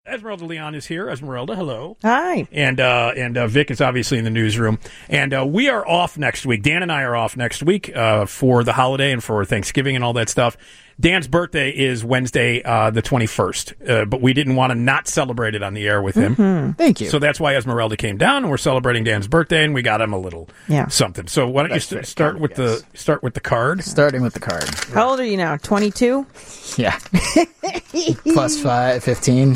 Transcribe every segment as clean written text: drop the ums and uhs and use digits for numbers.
Esmeralda Leon is here. Esmeralda, hello. Hi. And Vic is obviously in the newsroom. And we are off next week. Dan and I are off next week for the holiday and for Thanksgiving and all that stuff. Dan's birthday is Wednesday, the 21st, but we didn't want to not celebrate it on the air with him. Mm-hmm. Thank you. So that's why Esmeralda came down, and we're celebrating Dan's birthday, and we got him a little something. So why don't you start with the card? Starting with the card. How old are you now? 22? Yeah. Plus 15.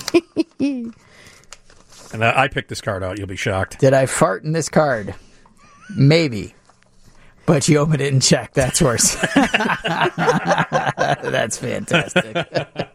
And I picked this card out. You'll be shocked. Did I fart in this card? Maybe. But you opened it and checked. That's worse. That's fantastic.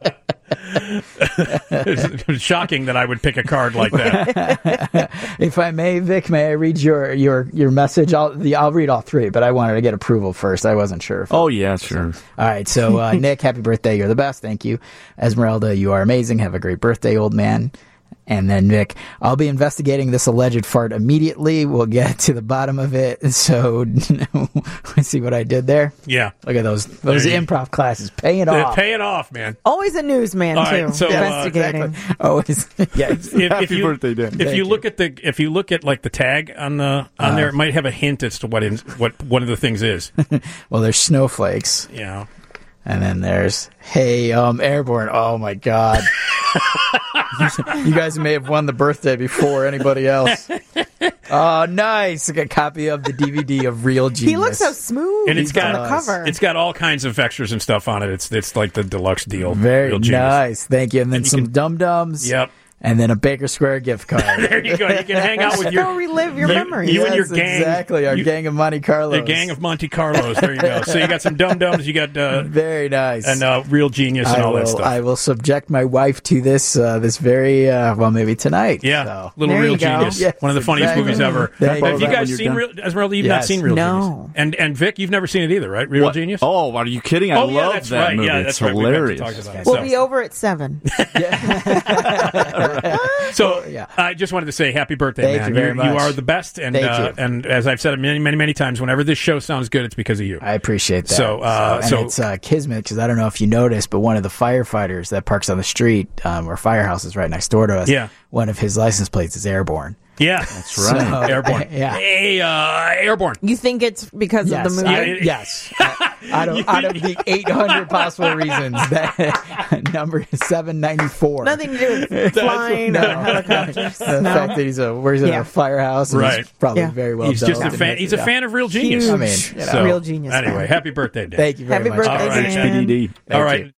It's shocking that I would pick a card like that. If I may, Vic, may I read your message? I'll read all three, but I wanted to get approval first. I wasn't sure. Yeah, sure. All right, so Nick, happy birthday. You're the best. Thank you. Esmeralda, you are amazing. Have a great birthday, old man. And then Nick, I'll be investigating this alleged fart immediately. We'll get to the bottom of it. So, see what I did there? Yeah. Look at those improv classes paying off. Paying off, man. Always a newsman, All too. right, so, investigating. Exactly. Always. Yes. Happy birthday, Dan. If you look at like the tag on there, it might have a hint as to what one of the things is. Well, there's snowflakes. Yeah. And then there's, hey, Airborne. Oh, my God. You guys may have won the birthday before anybody else. Oh, nice. A copy of the DVD of Real Genius. He looks so smooth And it's got on the cover. It's got all kinds of extras and stuff on it. It's like the deluxe deal. Very Real Genius. nice. Thank you. And then some dum-dums. Yep. And then a Baker Square gift card. There you go. You can hang out with Go relive your memories. You and your Yes, gang. Exactly. Our gang of Monte Carlos. The gang of Monte Carlos. There you go. So you got some dum-dums. You got very nice. And Real Genius and all that stuff. I will subject my wife to this very, maybe tonight. Yeah. So. Little There Real you go. Genius. Yes, One of the funniest exactly. movies ever. Thank Have you. you guys seen Esmeralda? You've not seen Real No. Genius. And Vic, you've never seen it either, right? Real Genius? Oh, are you kidding? I love that's that right. movie. Yeah, it's that's right. We meant to hilarious. talk about it. We'll be over at 7. So Yeah. I just wanted to say happy birthday, Thank man. you very much. You are the best. And Thank you. And as I've said many, many, many times, whenever this show sounds good, it's because of you. I appreciate that. So, and it's Kismet, because I don't know if you noticed, but one of the firefighters that parks on the street, where Firehouse is right next door to us, one of his license plates is Airborne. Yeah, That's right. So, Airborne. Yeah. Hey, Airborne. You think it's because of the movie? Yes. Out of the 800 possible reasons, that number is 794. Nothing to do with flying or helicopters. The fact that he's in a firehouse, and Right. he's probably Yeah. very well He's just a done. fan. He's a fan of Real Genius. Huge. I mean, So, Real Genius Anyway, fan. happy birthday, Dan. Thank you very Happy much. birthday, All right. Dan. HPDD. All right.